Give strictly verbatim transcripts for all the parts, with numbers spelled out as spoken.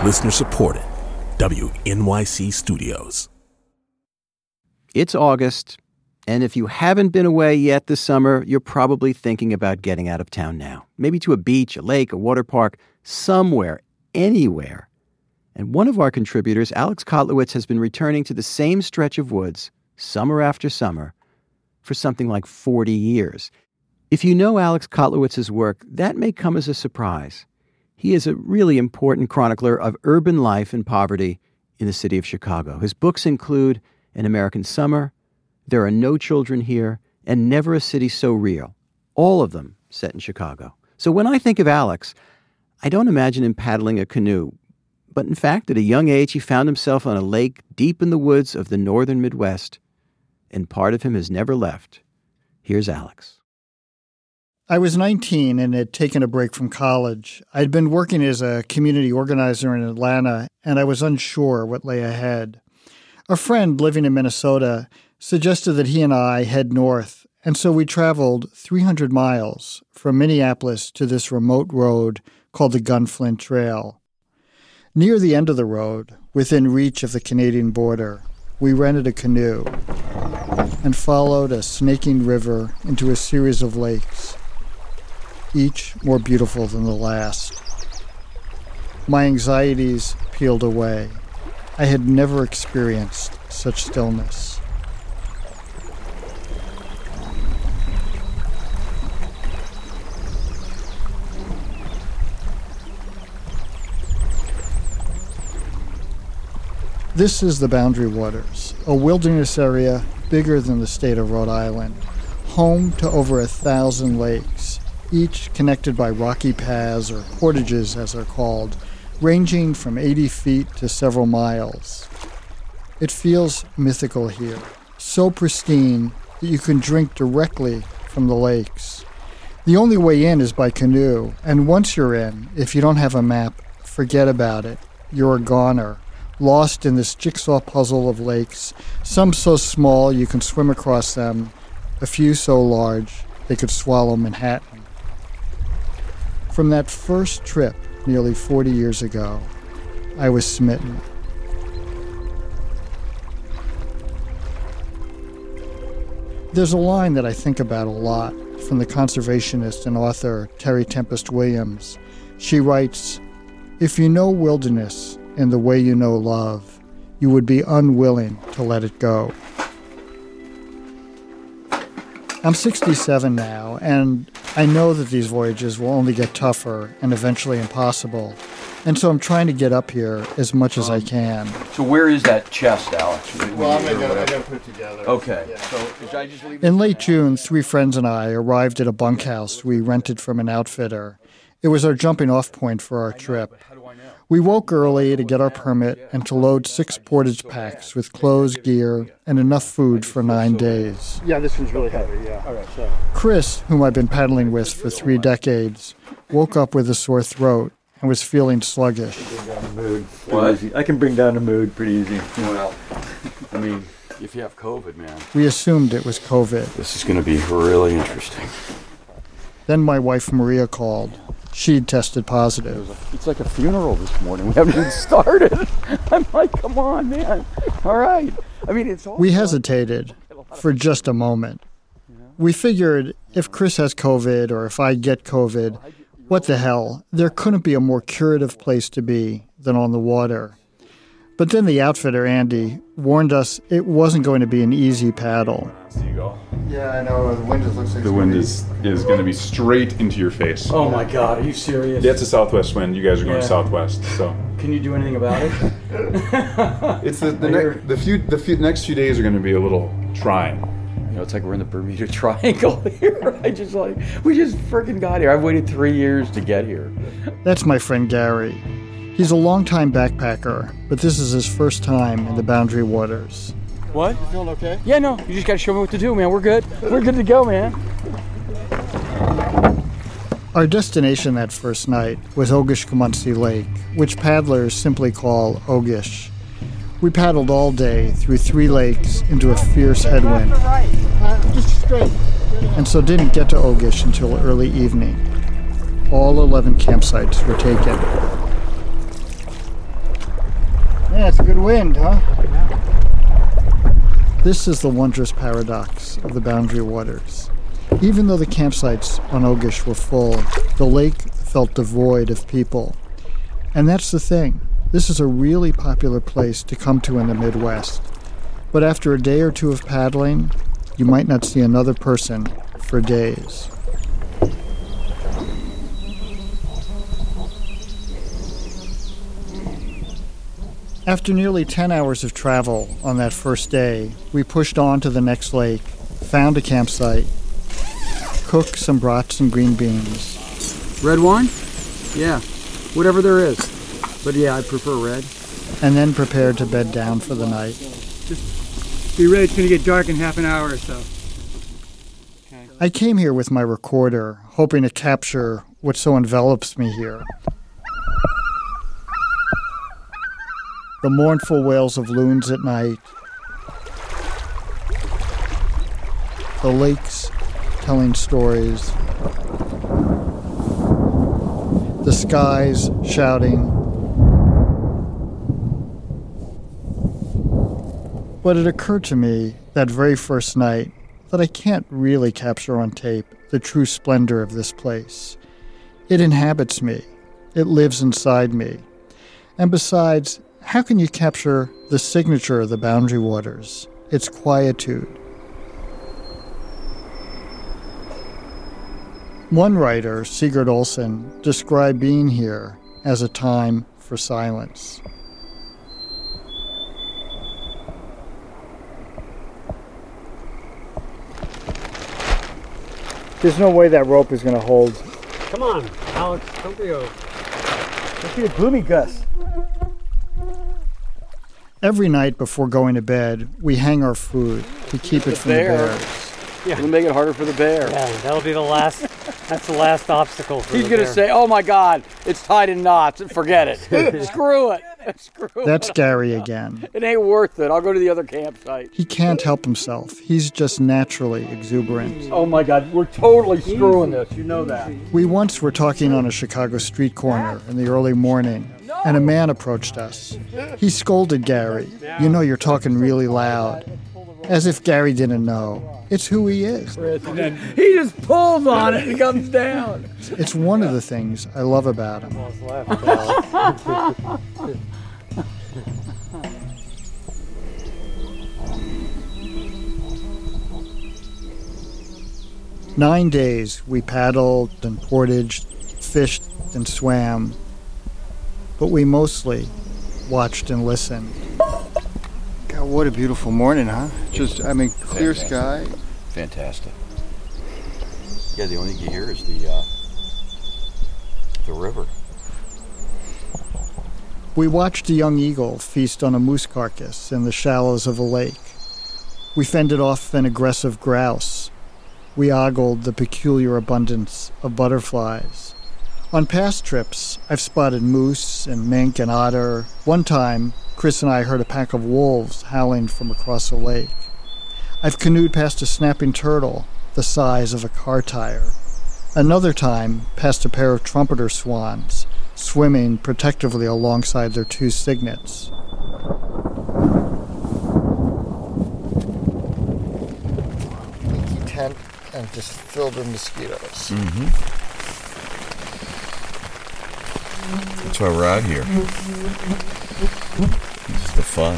Listener supported. W N Y C Studios. It's August, and if you haven't been away yet this summer, you're probably thinking about getting out of town now. Maybe to a beach, a lake, a water park, somewhere, anywhere. And one of our contributors, Alex Kotlowitz, has been returning to the same stretch of woods, summer after summer, for something like forty years. If you know Alex Kotlowitz's work, that may come as a surprise. He is a really important chronicler of urban life and poverty in the city of Chicago. His books include An American Summer, There Are No Children Here, and Never a City So Real, all of them set in Chicago. So when I think of Alex, I don't imagine him paddling a canoe. But in fact, at a young age, he found himself on a lake deep in the woods of the northern Midwest, and part of him has never left. Here's Alex. I was nineteen and had taken a break from college. I'd been working as a community organizer in Atlanta, and I was unsure what lay ahead. A friend living in Minnesota suggested that he and I head north, and so we traveled three hundred miles from Minneapolis to this remote road called the Gunflint Trail. Near the end of the road, within reach of the Canadian border, we rented a canoe and followed a snaking river into a series of lakes, each more beautiful than the last. My anxieties peeled away. I had never experienced such stillness. This is the Boundary Waters, a wilderness area bigger than the state of Rhode Island, home to over a thousand lakes, each connected by rocky paths, or portages as they're called, ranging from eighty feet to several miles. It feels mythical here, so pristine that you can drink directly from the lakes. The only way in is by canoe, and once you're in, if you don't have a map, forget about it. You're a goner, lost in this jigsaw puzzle of lakes, some so small you can swim across them, a few so large they could swallow Manhattan. From that first trip nearly forty years ago, I was smitten. There's a line that I think about a lot from the conservationist and author Terry Tempest Williams. She writes, "If you know wilderness in the way you know love, you would be unwilling to let it go." I'm sixty-seven now, and I know that these voyages will only get tougher and eventually impossible. And so I'm trying to get up here as much as I can. So where is that chest, Alex? Well, I'm going to put it together. Okay. Yeah. So should I just leave In late June, three friends and I arrived at a bunkhouse we rented from an outfitter. It was our jumping-off point for our trip. We woke early to get our permit and to load six portage packs with clothes, gear, and enough food for nine days. Yeah, this one's really heavy, yeah. All right, so. Chris, whom I've been paddling with for three decades, woke up with a sore throat and was feeling sluggish. What? I can bring down the mood pretty easy. Well, I mean, if you have COVID, man. We assumed it was COVID. This is going to be really interesting. Then my wife Maria called. She'd tested positive. It's like a funeral this morning. We haven't even started. I'm like, come on, man. All right. I mean, it's all. We hesitated for just a moment. We figured if Chris has COVID or if I get COVID, what the hell? There couldn't be a more curative place to be than on the water. But then the outfitter, Andy, warned us it wasn't going to be an easy paddle. Seagull. Yeah, I know. The wind just looks like The wind is, is going to be straight into your face. Oh my God, are you serious? That's a southwest wind. You guys are going Yeah. southwest, so. Can you do anything about it? It's the the, ne- the few the few, next few days are going to be a little trying. You know, it's like we're in the Bermuda Triangle here. I just like, we just freaking got here. I've waited three years to get here. That's my friend Gary. He's a longtime backpacker, but this is his first time in the Boundary Waters. What? You feeling okay? Yeah, no, you just got to show me what to do, man. We're good. We're good to go, man. Our destination that first night was Ogishkomunsee Lake, which paddlers simply call Ogish. We paddled all day through three lakes into a fierce headwind, just straight, and so didn't get to Ogish until early evening. All eleven campsites were taken. that's a good wind, huh? This is the wondrous paradox of the Boundary Waters. Even though the campsites on Ogish were full, the lake felt devoid of people. And that's the thing. This is a really popular place to come to in the Midwest. But after a day or two of paddling, you might not see another person for days. After nearly ten hours of travel on that first day, we pushed on to the next lake, found a campsite, cooked some brats and green beans. Red wine? Yeah, whatever there is. But yeah, I prefer red. And then prepared to bed down for the night. Just be ready, it's going to get dark in half an hour or so. Okay. I came here with my recorder, hoping to capture what so envelops me here. The mournful wails of loons at night, the lakes telling stories, the skies shouting. But it occurred to me that very first night that I can't really capture on tape the true splendor of this place. It inhabits me. It lives inside me. And besides, how can you capture the signature of the Boundary Waters, its quietude? One writer, Sigurd Olsen, described being here as a time for silence. There's no way that rope is going to hold. Come on, Alex, don't be a... Don't be a gloomy Gus. Every night before going to bed, we hang our food to keep it from the bears. Yeah. It'll make it harder for the bear. Yeah, that'll be the last, that's the last obstacle for He's the going to bear. say, oh my God, it's tied in knots. Forget it. Screw it. Screw That's it. Gary again. It ain't worth it. I'll go to the other campsite. He can't help himself. He's just naturally exuberant. Oh my God, we're totally screwing this. You know that. We once were talking on a Chicago street corner in the early morning, and a man approached us. He scolded Gary. You know, you're talking really loud. As if Gary didn't know. It's who he is. He just pulls on it and it comes down. It's one of the things I love about him. Nine days we paddled and portaged, fished and swam, but we mostly watched and listened. God, what a beautiful morning, huh? Just, I mean, clear Fantastic. sky. Fantastic. Yeah, the only thing you hear is the uh, the river. We watched a young eagle feast on a moose carcass in the shallows of a lake. We fended off an aggressive grouse. We ogled the peculiar abundance of butterflies. On past trips, I've spotted moose and mink and otter. One time, Chris and I heard a pack of wolves howling from across a lake. I've canoed past a snapping turtle the size of a car tire. Another time, past a pair of trumpeter swans swimming protectively alongside their two cygnets. Leaky tent and just filled with mosquitoes. Mm-hmm. That's why we're out here. This is the fun.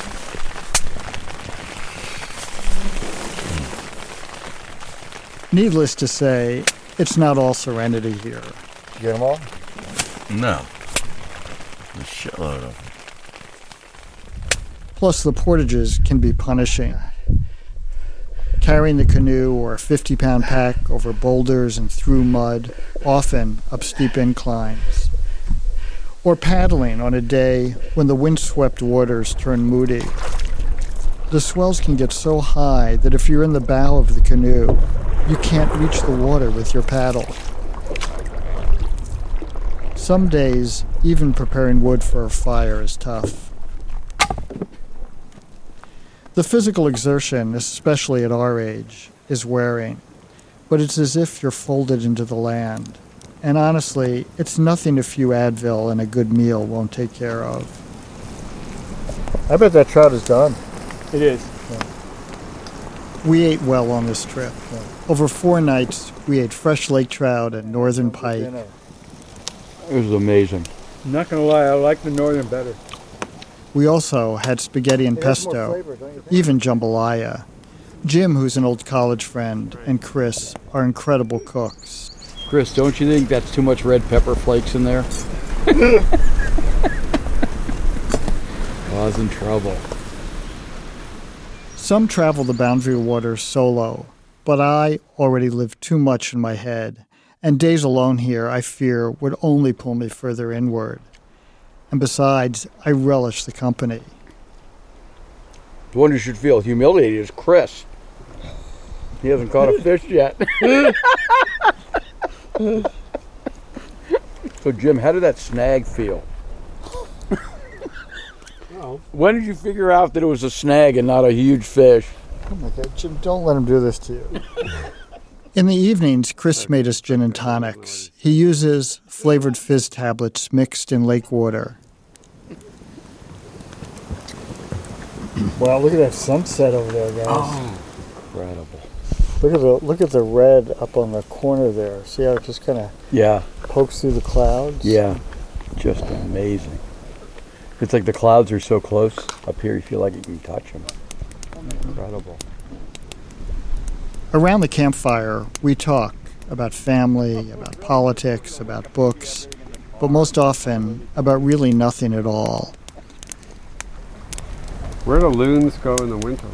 Needless to say, it's not all serenity here. You get them all? No. A shitload of them. Plus, the portages can be punishing. Carrying the canoe or a fifty-pound pack over boulders and through mud, often up steep inclines. Or paddling on a day when the windswept waters turn moody. The swells can get so high that if you're in the bow of the canoe, you can't reach the water with your paddle. Some days, even preparing wood for a fire is tough. The physical exertion, especially at our age, is wearing, but it's as if you're folded into the land. And honestly, it's nothing a few Advil and a good meal won't take care of. I bet that trout is done. It is. Yeah. We ate well on this trip. Yeah. Over four nights, we ate fresh lake trout and northern pike. It was amazing. I'm not going to lie, I like the northern better. We also had spaghetti and pesto, flavor, even jambalaya. Jim, who's an old college friend, and Chris are incredible cooks. Chris, don't you think that's too much red pepper flakes in there? Causing trouble. Some travel the Boundary Waters solo, but I already live too much in my head, and days alone here, I fear, would only pull me further inward. And besides, I relish the company. The one who should feel humiliated is Chris. He hasn't caught a fish yet. So, Jim, how did that snag feel? Oh. When did you figure out that it was a snag and not a huge fish? Oh my God, Jim, don't let him do this to you. In the evenings, Chris made us gin and tonics. He uses flavored fizz tablets mixed in lake water. Wow, look at that sunset over there, guys. Oh, incredible. Look at the look at the red up on the corner there. See how it just kind of yeah pokes through the clouds? Yeah, just amazing. It's like the clouds are so close up here, you feel like you can touch them. Incredible. Around the campfire, we talk about family, about politics, about books, but most often about really nothing at all. Where do loons go in the winter?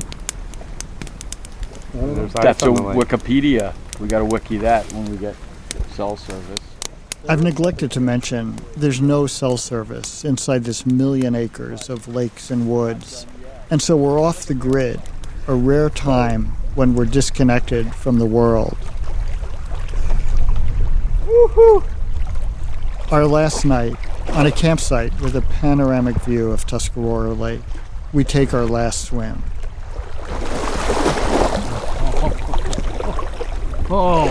There's ice That's a on the lake. Wikipedia. We got to wiki that when we get cell service. I've neglected to mention there's no cell service inside this million acres of lakes and woods. And so we're off the grid, a rare time when we're disconnected from the world. Woohoo! Our last night on a campsite with a panoramic view of Tuscarora Lake. We take our last swim. Oh.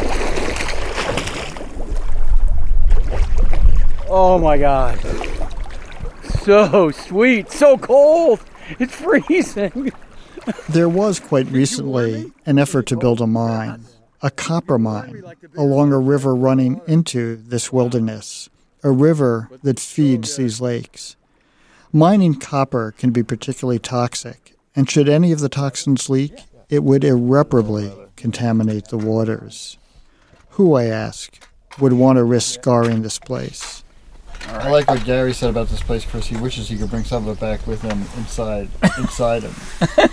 Oh my God. So sweet, so cold. It's freezing. There was quite recently an effort to build a mine, a copper mine, along a river running into this wilderness, a river that feeds these lakes. Mining copper can be particularly toxic, and should any of the toxins leak, it would irreparably contaminate the waters. Who, I ask, would want to risk scarring this place? I like what Gary said about this place, Chris. He wishes he could bring some of it back with him inside inside him.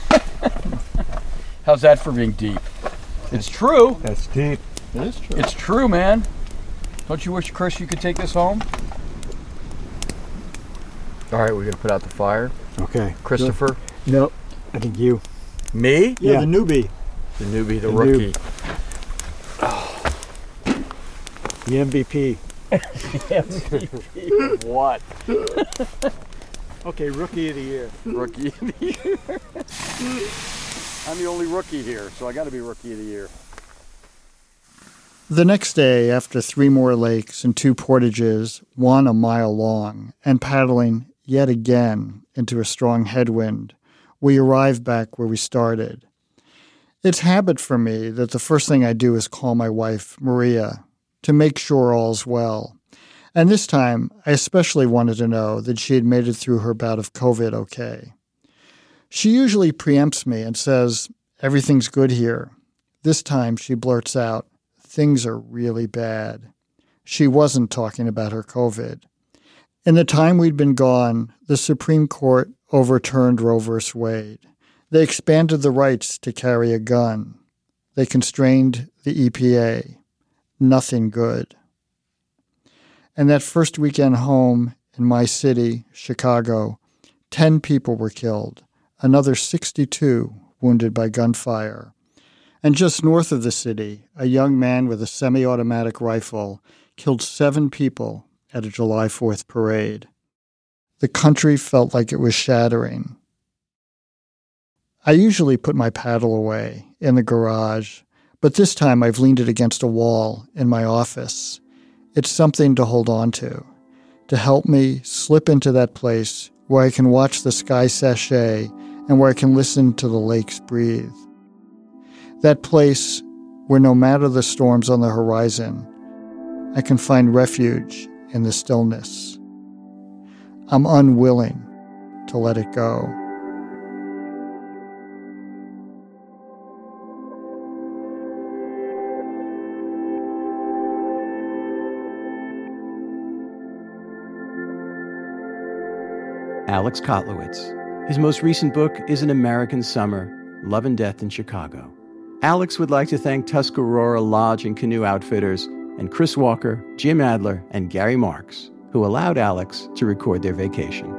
How's that for being deep? It's true. That's deep. It is true. It's true, man. Don't you wish, Chris, you could take this home? All right, we're going to put out the fire. Okay. Christopher? No, I think you. Me? Yeah, Yeah. the newbie. The newbie, the, The rookie. Oh. The M V P. M V P. What? Okay, rookie of the year. Rookie of the year. I'm the only rookie here, so I got to be rookie of the year. The next day, after three more lakes and two portages, one a mile long, and paddling yet again into a strong headwind, we arrive back where we started. It's habit for me that the first thing I do is call my wife, Maria, to make sure all's well. And this time, I especially wanted to know that she had made it through her bout of COVID okay. She usually preempts me and says, "Everything's good here." This time, she blurts out, "Things are really bad." She wasn't talking about her COVID. In the time we'd been gone, the Supreme Court overturned Roe versus Wade. They expanded the rights to carry a gun. They constrained the E P A. Nothing good. And that first weekend home in my city, Chicago, ten people were killed, another sixty-two wounded by gunfire. And just north of the city, a young man with a semi-automatic rifle killed seven people at a July fourth parade. The country felt like it was shattering. I usually put my paddle away in the garage, but this time I've leaned it against a wall in my office. It's something to hold on to, to help me slip into that place where I can watch the sky sachet and where I can listen to the lakes breathe. That place where no matter the storms on the horizon, I can find refuge in the stillness. I'm unwilling to let it go. Alex Kotlowitz. His most recent book is An American Summer, Love and Death in Chicago. Alex would like to thank Tuscarora Lodge and Canoe Outfitters and Chris Walker, Jim Adler, and Gary Marks, who allowed Alex to record their vacation.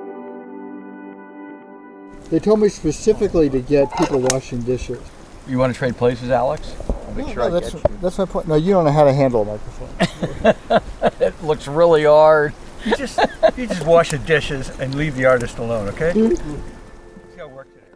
They told me specifically to get people washing dishes. You want to trade places, Alex? I'll make No, sure no, I that's, get you. that's my point. No, you don't know how to handle a microphone. It looks really hard. You just you just wash the dishes and leave the artist alone, okay? He's got work to do.